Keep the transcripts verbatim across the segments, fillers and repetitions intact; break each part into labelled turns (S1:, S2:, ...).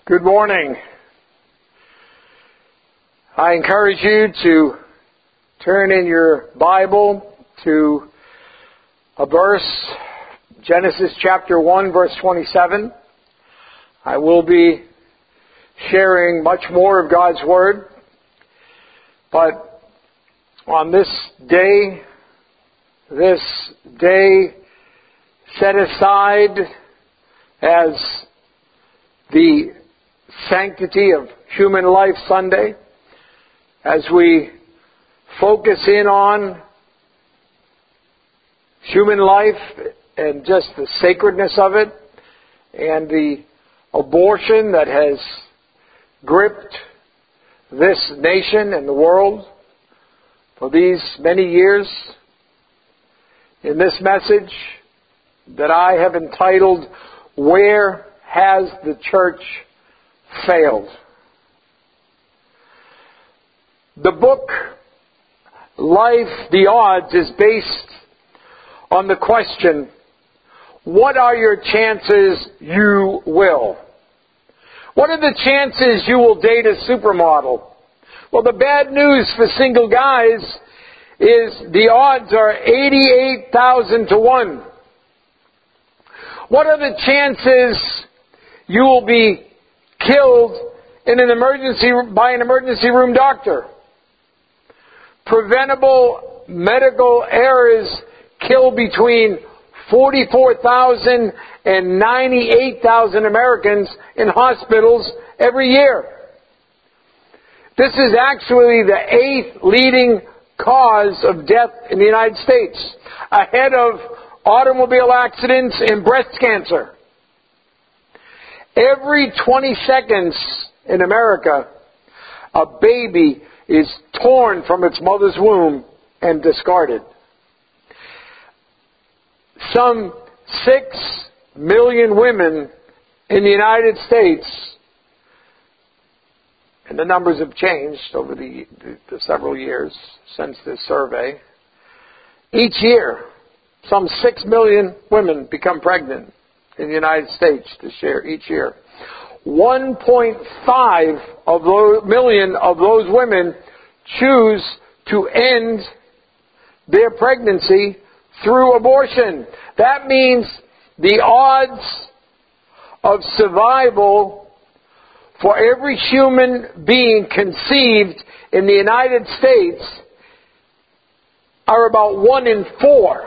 S1: Good morning. I encourage you to turn in your Bible to a verse, Genesis chapter one, verse twenty-seven. I will be sharing much more of God's Word, but on this day, this day set aside as the Sanctity of Human Life Sunday, as we focus in on human life and just the sacredness of it and the abortion that has gripped this nation and the world for these many years. In this message that I have entitled, Where Has the Church Failed? The book, Life, the Odds, is based on the question, what are your chances you will? What are the chances you will date a supermodel? Well, the bad news for single guys is the odds are eighty-eight thousand to one. What are the chances you will be killed in an emergency by an emergency room doctor? Preventable medical errors kill between forty-four thousand and ninety-eight thousand Americans in hospitals every year. This is actually the eighth leading cause of death in the United States, ahead of automobile accidents and breast cancer. Every twenty seconds in America, a baby is torn from its mother's womb and discarded. Some six million women in the United States, and the numbers have changed over the, the, the several years since this survey. Each year, some six million women become pregnant in the United States this year, each year. one point five of those million of those women choose to end their pregnancy through abortion. That means the odds of survival for every human being conceived in the United States are about one in four.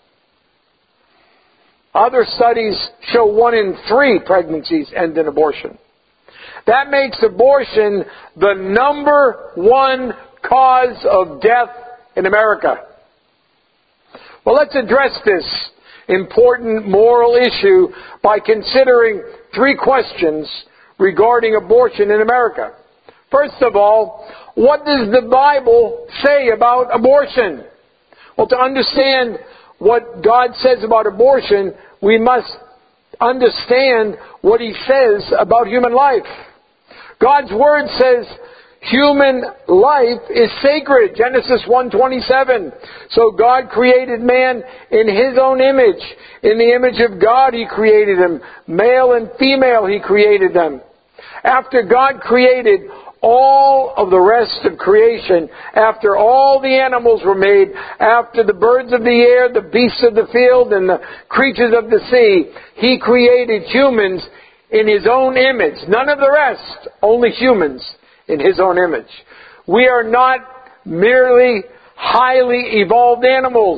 S1: Other studies show one in three pregnancies end in abortion. That makes abortion the number one cause of death in America. Well, let's address this important moral issue by considering three questions regarding abortion in America. First of all, what does the Bible say about abortion? Well, to understand what God says about abortion, we must understand what He says about human life. God's Word says human life is sacred. Genesis one twenty-seven. So God created man in His own image. In the image of God He created him. Male and female He created them. After God created all of the rest of creation, after all the animals were made, after the birds of the air, the beasts of the field, and the creatures of the sea, He created humans in His own image. None of the rest, only humans in His own image. We are not merely highly evolved animals.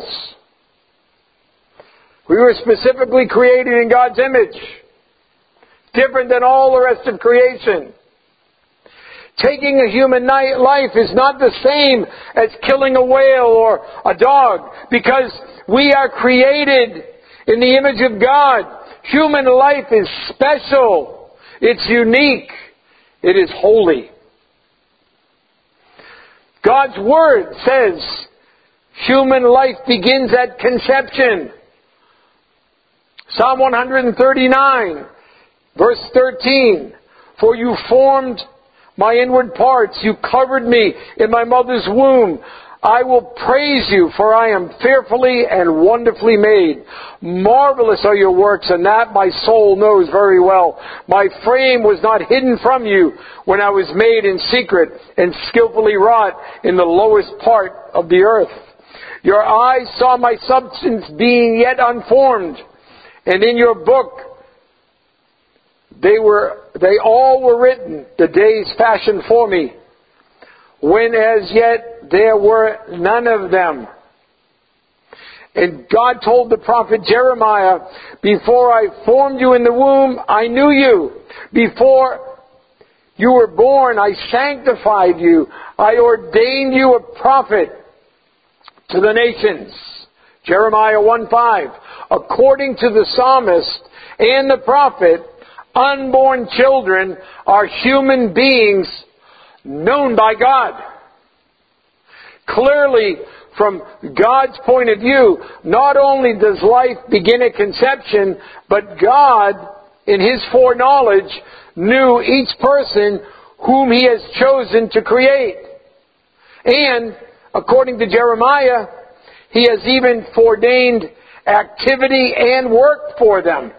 S1: We were specifically created in God's image, different than all the rest of creation. Taking a human life is not the same as killing a whale or a dog, because we are created in the image of God. Human life is special. It's unique. It is holy. God's Word says human life begins at conception. Psalm one thirty-nine, verse thirteen. For you formed my inward parts. You covered me in my mother's womb. I will praise you, for I am fearfully and wonderfully made. Marvelous are your works, and that my soul knows very well. My frame was not hidden from you when I was made in secret and skillfully wrought in the lowest part of the earth. Your eyes saw my substance being yet unformed, and in your book they were they all were written, the days fashioned for me, when as yet there were none of them. And God told the prophet Jeremiah, before I formed you in the womb, I knew you. Before you were born, I sanctified you. I ordained you a prophet to the nations. Jeremiah one five. According to the psalmist and the prophet, unborn children are human beings known by God. Clearly, from God's point of view, not only does life begin at conception, but God, in His foreknowledge, knew each person whom He has chosen to create. And, according to Jeremiah, He has even foreordained activity and work for them.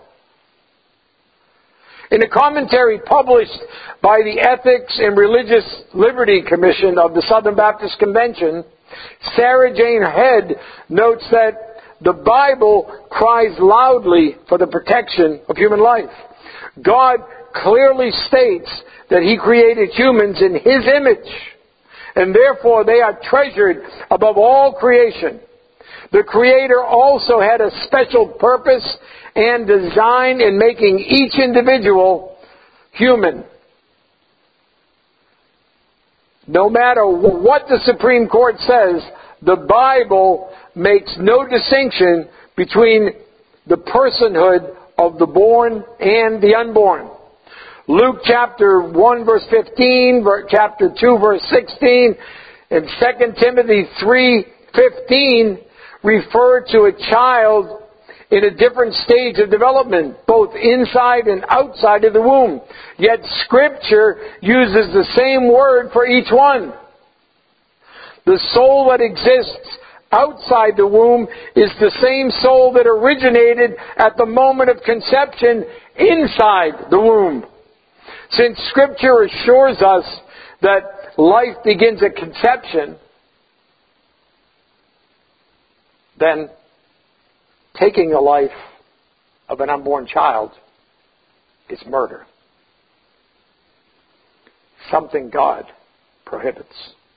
S1: In a commentary published by the Ethics and Religious Liberty Commission of the Southern Baptist Convention, Sarah Jane Head notes that the Bible cries loudly for the protection of human life. God clearly states that He created humans in His image, and therefore they are treasured above all creation. The Creator also had a special purpose and design in making each individual human. No matter what the Supreme Court says, the Bible makes no distinction between the personhood of the born and the unborn. Luke chapter one verse fifteen, chapter two verse sixteen, and Second Timothy three fifteen refer to a child in a different stage of development, both inside and outside of the womb. Yet Scripture uses the same word for each one. The soul that exists outside the womb is the same soul that originated at the moment of conception inside the womb. Since Scripture assures us that life begins at conception, then taking the life of an unborn child is murder. Something God prohibits.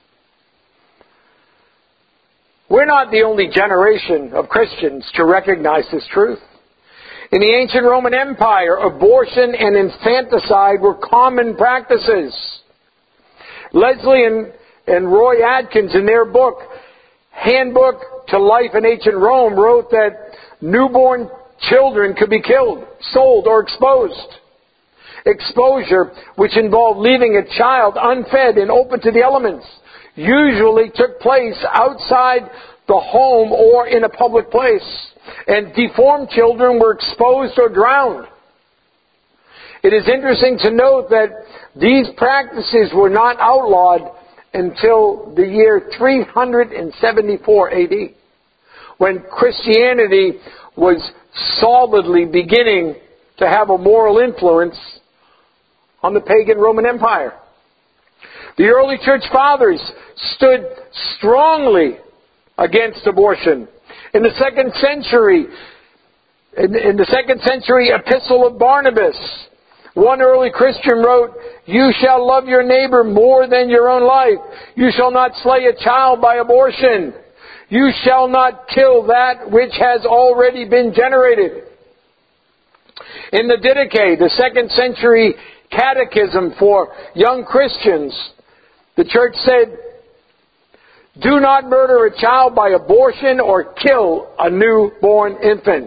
S1: We're not the only generation of Christians to recognize this truth. In the ancient Roman Empire, abortion and infanticide were common practices. Leslie and, and Roy Atkins, in their book, Handbook to Life in Ancient Rome, wrote that newborn children could be killed, sold, or exposed. Exposure, which involved leaving a child unfed and open to the elements, usually took place outside the home or in a public place, and deformed children were exposed or drowned. It is interesting to note that these practices were not outlawed until the year three hundred seventy-four A D, when Christianity was solidly beginning to have a moral influence on the pagan Roman Empire. The early church fathers stood strongly against abortion. In the second century, in, in the second century epistle of Barnabas, one early Christian wrote, "You shall love your neighbor more than your own life. You shall not slay a child by abortion. You shall not kill that which has already been generated." In the Didache, the second century catechism for young Christians, the church said, "Do not murder a child by abortion or kill a newborn infant."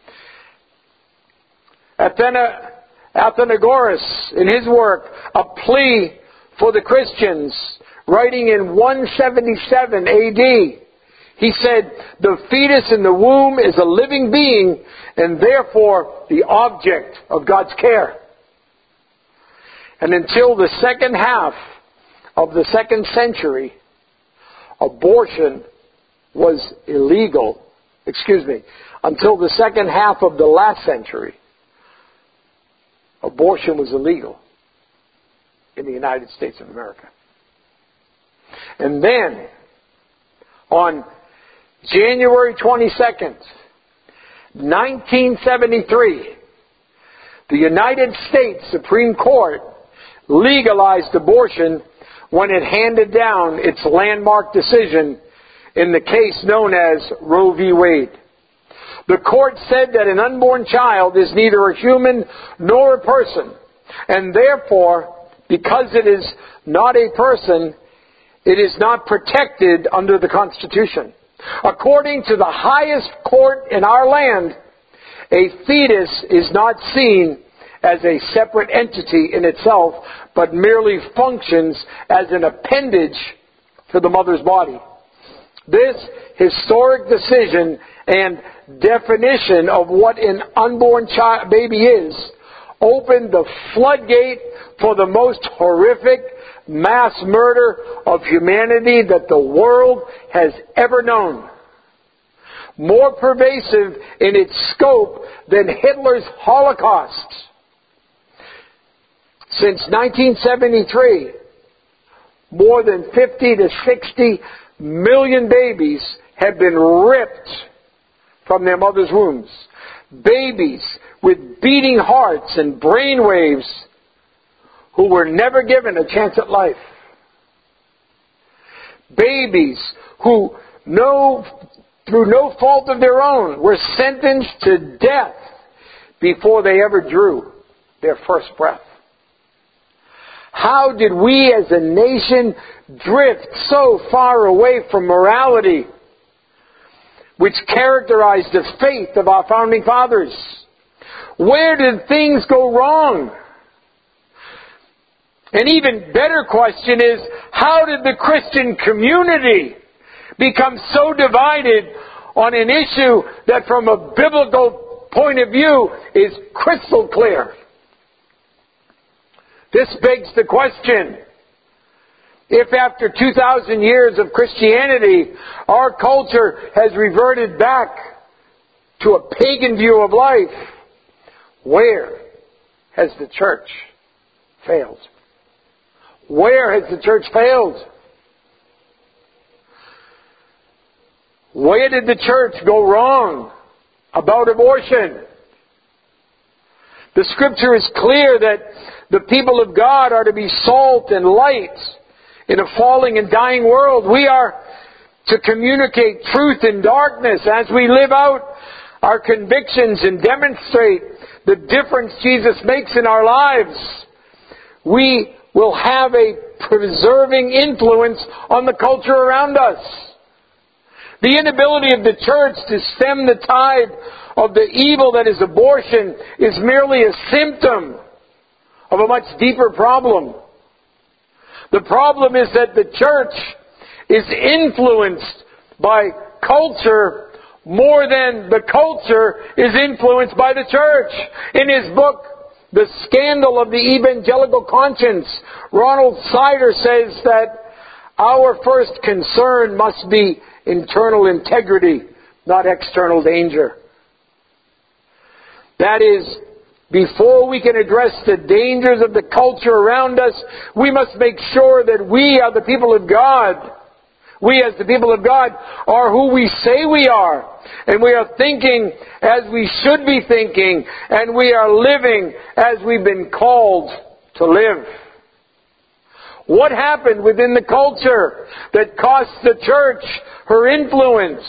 S1: Athena Athenagoras, in his work, A Plea for the Christians, writing in one seventy-seven A D, he said, "The fetus in the womb is a living being and therefore the object of God's care." And until the second half of the second century, abortion was illegal, excuse me, until the second half of the last century, abortion was illegal in the United States of America. And then, on January twenty-second, nineteen seventy-three, the United States Supreme Court legalized abortion when it handed down its landmark decision in the case known as Roe v. Wade. The court said that an unborn child is neither a human nor a person, and therefore, because it is not a person, it is not protected under the Constitution. According to the highest court in our land, a fetus is not seen as a separate entity in itself, but merely functions as an appendage to the mother's body. This historic decision and definition of what an unborn child baby is opened the floodgate for the most horrific mass murder of humanity that the world has ever known. More pervasive in its scope than Hitler's Holocaust. Since nineteen seventy-three, more than fifty to sixty million babies have been ripped from their mother's wombs. Babies with beating hearts and brain waves who were never given a chance at life. Babies who, no, through no fault of their own, were sentenced to death before they ever drew their first breath. How did we as a nation drift so far away from morality, which characterized the faith of our founding fathers? Where did things go wrong? An even better question is, how did the Christian community become so divided on an issue that from a biblical point of view is crystal clear? This begs the question, if after two thousand years of Christianity, our culture has reverted back to a pagan view of life, where has the church failed? Where has the church failed? Where did the church go wrong about abortion? The Scripture is clear that the people of God are to be salt and light in a falling and dying world. We are to communicate truth in darkness as we live out our convictions and demonstrate the difference Jesus makes in our lives. We will have a preserving influence on the culture around us. The inability of the church to stem the tide of the evil that is abortion is merely a symptom of a much deeper problem. The problem is that the church is influenced by culture more than the culture is influenced by the church. In his book, The Scandal of the Evangelical Conscience, Ronald Sider says that our first concern must be internal integrity, not external danger. That is, before we can address the dangers of the culture around us, we must make sure that we are the people of God. We as the people of God are who we say we are. And we are thinking as we should be thinking. And we are living as we've been called to live. What happened within the culture that cost the church her influence?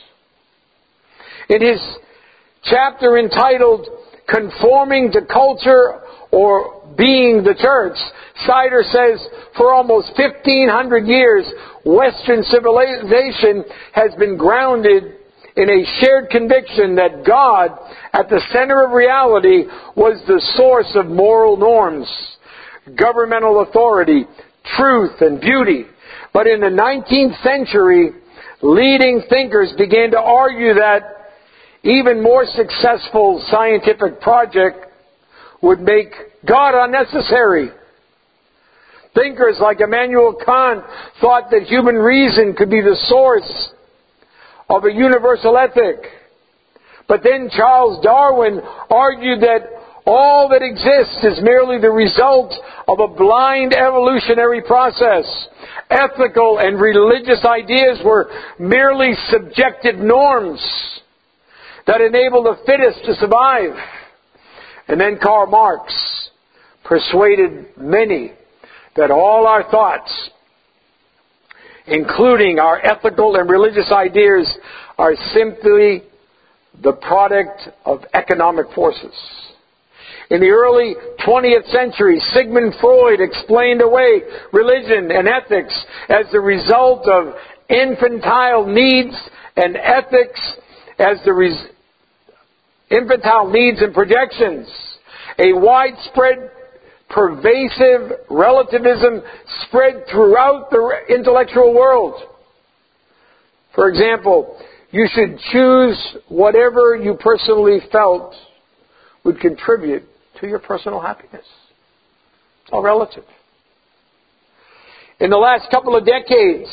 S1: In his chapter entitled Conforming to Culture or Being the Church, Sider says, for almost fifteen hundred years, Western civilization has been grounded in a shared conviction that God, at the center of reality, was the source of moral norms, governmental authority, truth, and beauty. But in the nineteenth century, leading thinkers began to argue that even more successful scientific project would make God unnecessary. Thinkers like Immanuel Kant thought that human reason could be the source of a universal ethic. But then Charles Darwin argued that all that exists is merely the result of a blind evolutionary process. Ethical and religious ideas were merely subjective norms that enable the fittest to survive. And then Karl Marx persuaded many that all our thoughts, including our ethical and religious ideas, are simply the product of economic forces. In the early twentieth century, Sigmund Freud explained away religion and ethics as the result of infantile needs and ethics as the res- infantile needs and projections. A widespread, pervasive relativism spread throughout the intellectual world. For example, you should choose whatever you personally felt would contribute to your personal happiness. It's all relative. In the last couple of decades,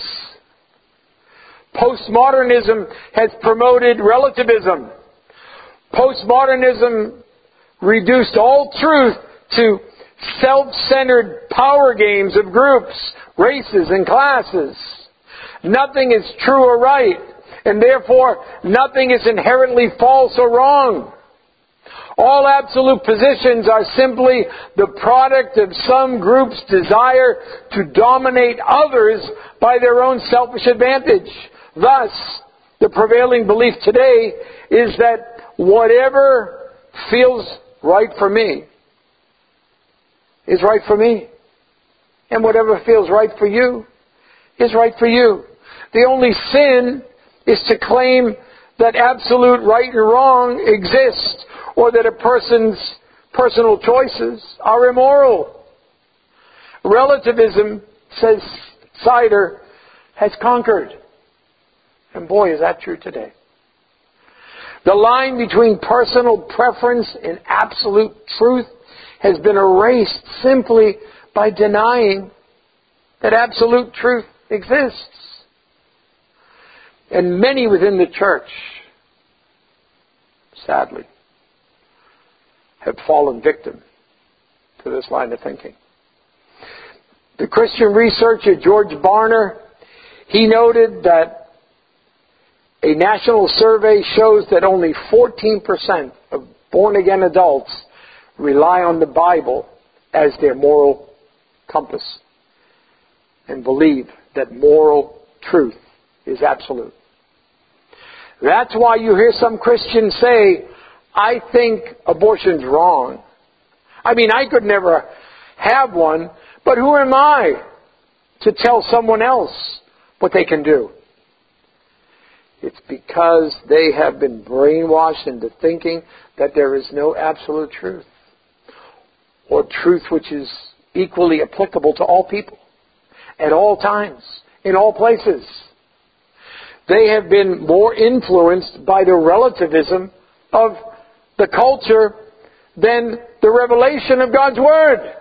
S1: postmodernism has promoted relativism. Postmodernism reduced all truth to self-centered power games of groups, races, and classes. Nothing is true or right, and therefore nothing is inherently false or wrong. All absolute positions are simply the product of some group's desire to dominate others by their own selfish advantage. Thus, the prevailing belief today is that whatever feels right for me is right for me. And whatever feels right for you is right for you. The only sin is to claim that absolute right and wrong exist, or that a person's personal choices are immoral. Relativism, says Sider, has conquered. And boy, is that true today. The line between personal preference and absolute truth has been erased simply by denying that absolute truth exists. And many within the church, sadly, have fallen victim to this line of thinking. The Christian researcher George Barna, he noted that a national survey shows that only fourteen percent of born-again adults rely on the Bible as their moral compass and believe that moral truth is absolute. That's why you hear some Christians say, I think abortion's wrong. I mean, I could never have one, but who am I to tell someone else what they can do? It's because they have been brainwashed into thinking that there is no absolute truth, or truth which is equally applicable to all people, at all times, in all places. They have been more influenced by the relativism of the culture than the revelation of God's Word.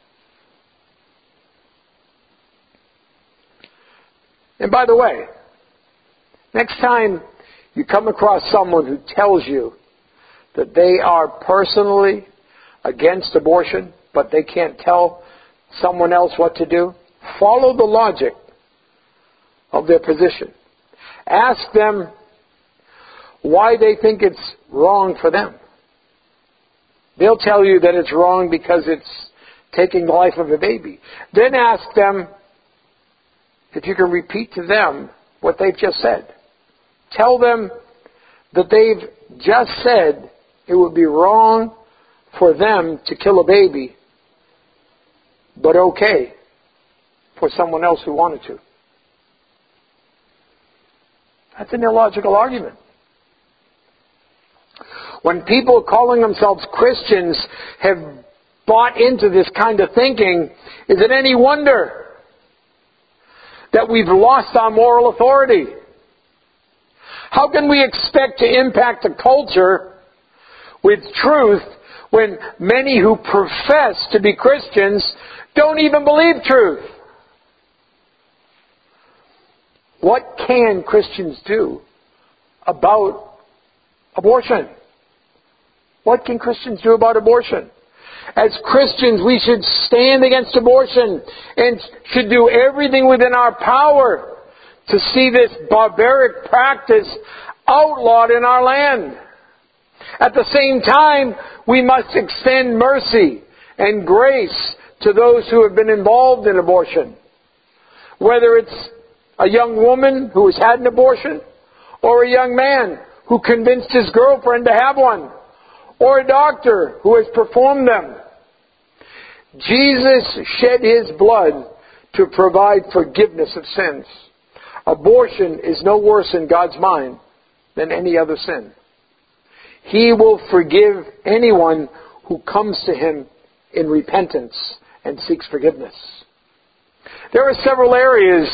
S1: And by the way, next time you come across someone who tells you that they are personally against abortion, but they can't tell someone else what to do, follow the logic of their position. Ask them why they think it's wrong for them. They'll tell you that it's wrong because it's taking the life of a baby. Then ask them if you can repeat to them what they've just said. Tell them that they've just said it would be wrong for them to kill a baby, but okay for someone else who wanted to. That's an illogical argument. When people calling themselves Christians have bought into this kind of thinking, is it any wonder that we've lost our moral authority? How can we expect to impact a culture with truth when many who profess to be Christians don't even believe truth? What can Christians do about abortion? What can Christians do about abortion? As Christians, we should stand against abortion and should do everything within our power to see this barbaric practice outlawed in our land. At the same time, we must extend mercy and grace to those who have been involved in abortion. Whether it's a young woman who has had an abortion, or a young man who convinced his girlfriend to have one, or a doctor who has performed them. Jesus shed His blood to provide forgiveness of sins. Abortion is no worse in God's mind than any other sin. He will forgive anyone who comes to Him in repentance and seeks forgiveness. There are several areas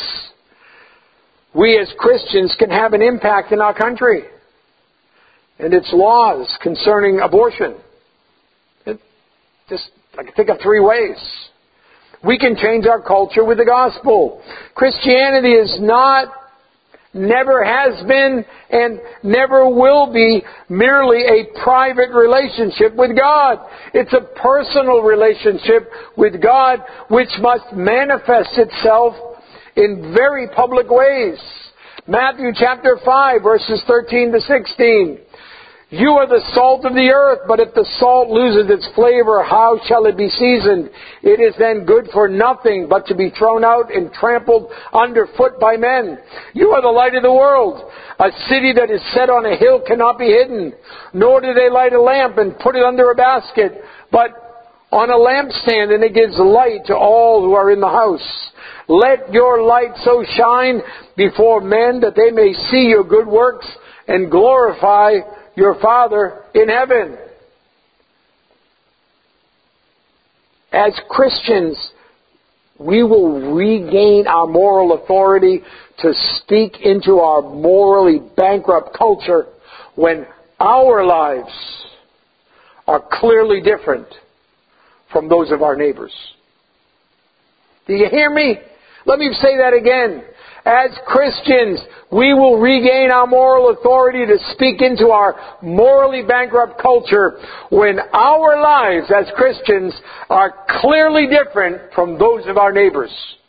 S1: we as Christians can have an impact in our country and its laws concerning abortion. It just, I can think of three ways. We can change our culture with the gospel. Christianity is not, never has been, and never will be merely a private relationship with God. It's a personal relationship with God which must manifest itself in very public ways. Matthew chapter five, verses thirteen to sixteen. You are the salt of the earth, but if the salt loses its flavor, how shall it be seasoned? It is then good for nothing but to be thrown out and trampled underfoot by men. You are the light of the world. A city that is set on a hill cannot be hidden. Nor do they light a lamp and put it under a basket, but on a lampstand, and it gives light to all who are in the house. Let your light so shine before men that they may see your good works and glorify your Father in heaven. As Christians, we will regain our moral authority to speak into our morally bankrupt culture when our lives are clearly different from those of our neighbors. Do you hear me? Let me say that again. As Christians, we will regain our moral authority to speak into our morally bankrupt culture when our lives as Christians are clearly different from those of our neighbors.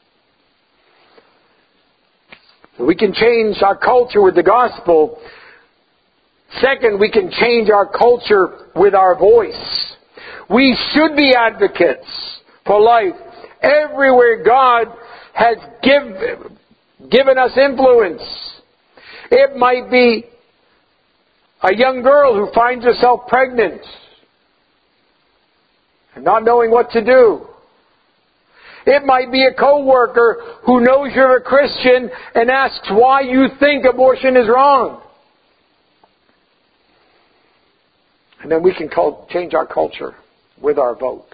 S1: We can change our culture with the gospel. Second, we can change our culture with our voice. We should be advocates for life everywhere God has given given us influence. It might be a young girl who finds herself pregnant and not knowing what to do. It might be a co-worker who knows you're a Christian and asks why you think abortion is wrong. And then we can call, change our culture with our vote.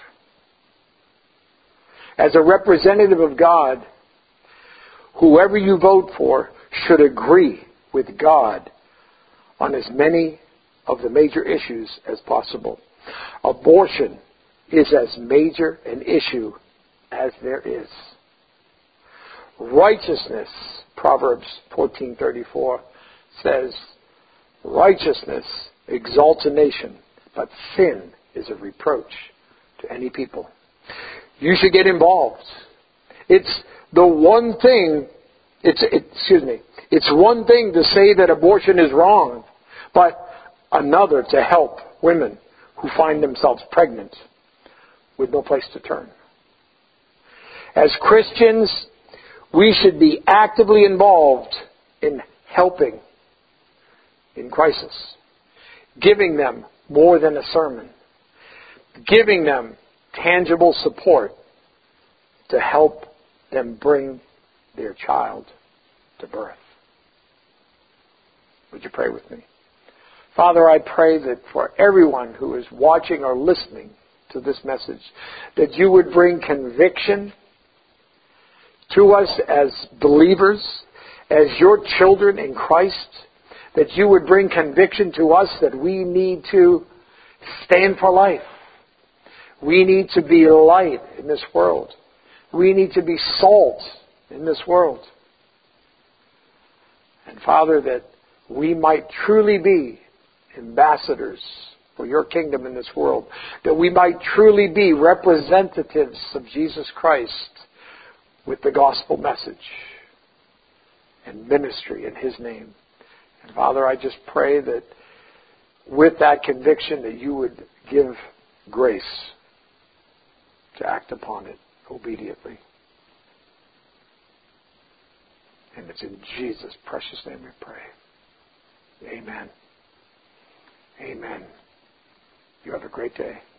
S1: As a representative of God, whoever you vote for should agree with God on as many of the major issues as possible. Abortion is as major an issue as there is. Righteousness, Proverbs fourteen thirty-four says, righteousness exalts a nation, but sin is a reproach to any people. You should get involved. It's the one thing, it's, it, excuse me, it's one thing to say that abortion is wrong, but another to help women who find themselves pregnant with no place to turn. As Christians, we should be actively involved in helping in crisis, giving them more than a sermon, giving them tangible support to help them bring their child to birth. Would you pray with me? Father, I pray that for everyone who is watching or listening to this message, that you would bring conviction to us as believers, as your children in Christ, that you would bring conviction to us that we need to stand for life, We need to be light in this world. We need to be salt in this world. And Father, that we might truly be ambassadors for your kingdom in this world. That we might truly be representatives of Jesus Christ with the gospel message and ministry in His name. And Father, I just pray that with that conviction that you would give grace to act upon it obediently. And it's in Jesus' precious name we pray. Amen. Amen. You have a great day.